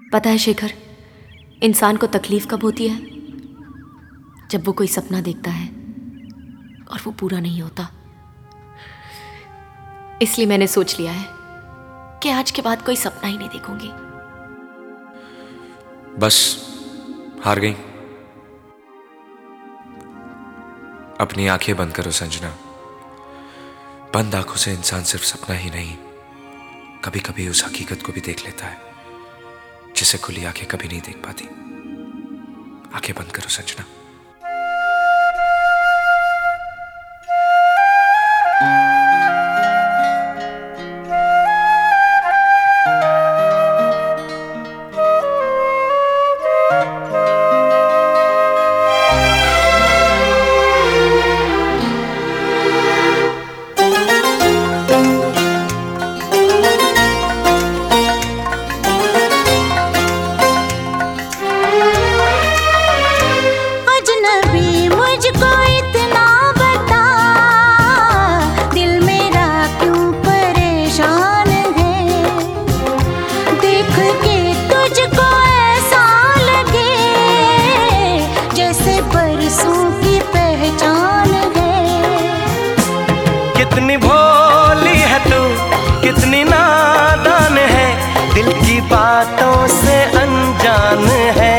पता है शेखर, इंसान को तकलीफ कब होती है? जब वो कोई सपना देखता है और वो पूरा नहीं होता। इसलिए मैंने सोच लिया है कि आज के बाद कोई सपना ही नहीं देखूंगी। बस हार गई। अपनी आंखें बंद करो संजना। बंद आंखों से इंसान सिर्फ सपना ही नहीं, कभी कभी उस हकीकत को भी देख लेता है जिसे खुली आंखें कभी नहीं देख पाती। आंखें बंद करो संजना। कितनी भोली है तू, कितनी नादान है, दिल की बातों से अनजान है।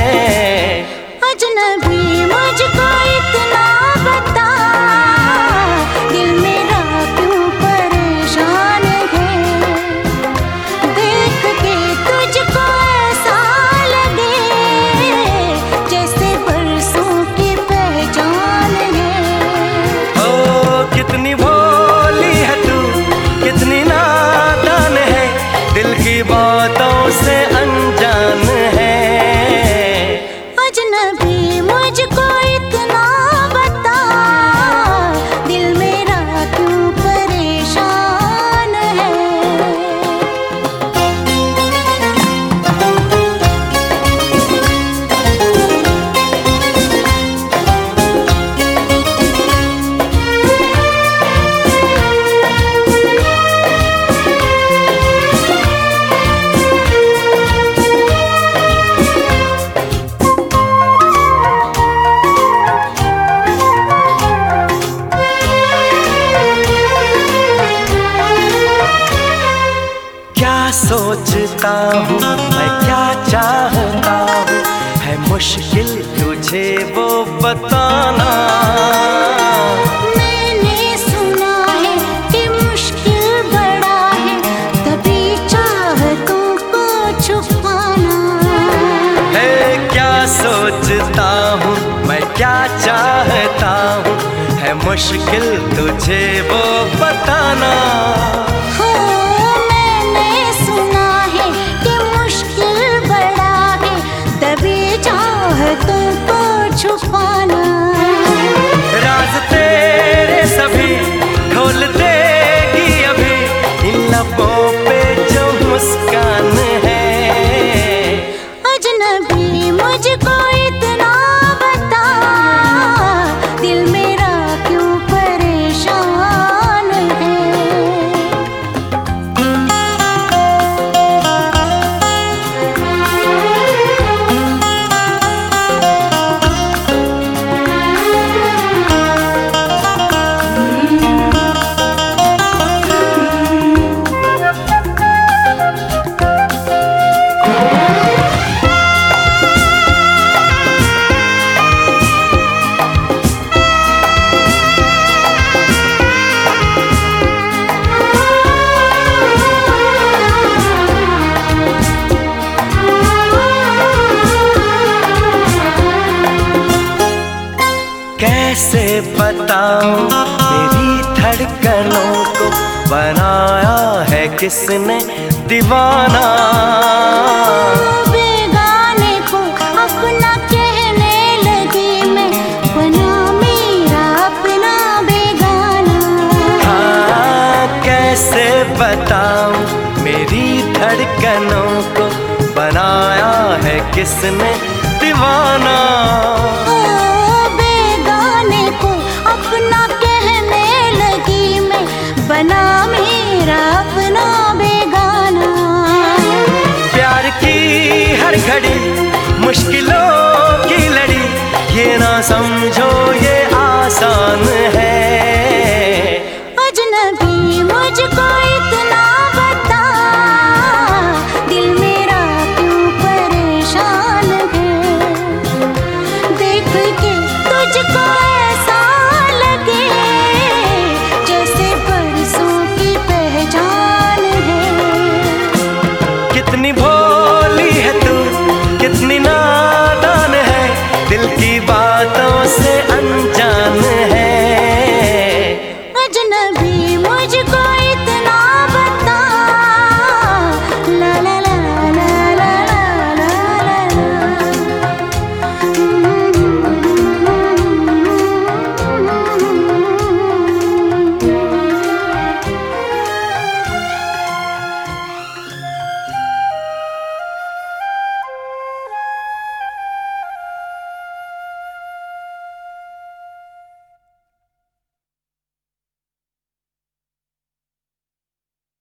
अजनबी मुझको इतना बता, दिल मेरा क्यों परेशान है। देख के तुझको ऐसा लगे जैसे बरसों की पहचान है। ओ कितनी बातों से अनजान है। अजनबी मुझको इतना बता, दिल मेरा क्यों परेशान है। सोचता हूँ मैं, क्या चाहता हूँ, है मुश्किल तुझे वो बताना। मैंने सुना है कि मुश्किल बड़ा है, तभी चाहतों को छुपाना है। क्या सोचता हूँ मैं, क्या चाहता हूँ, है मुश्किल तुझे वो बताना। छुपाना राज तेरे सभी खोल देगी अभी, इन लबों पे जो मुस्कान है। अजनबी मुझको इतना बता, दिल मेरा क्यों परेशान है। कैसे बताऊं मेरी धड़कनों को बनाया है किसने दीवाना। बेगाने को अपना कहने लगी मैं, बना मेरा अपना बेगाना। हाँ कैसे बताऊं मेरी धड़कनों को बनाया है किसने दीवाना।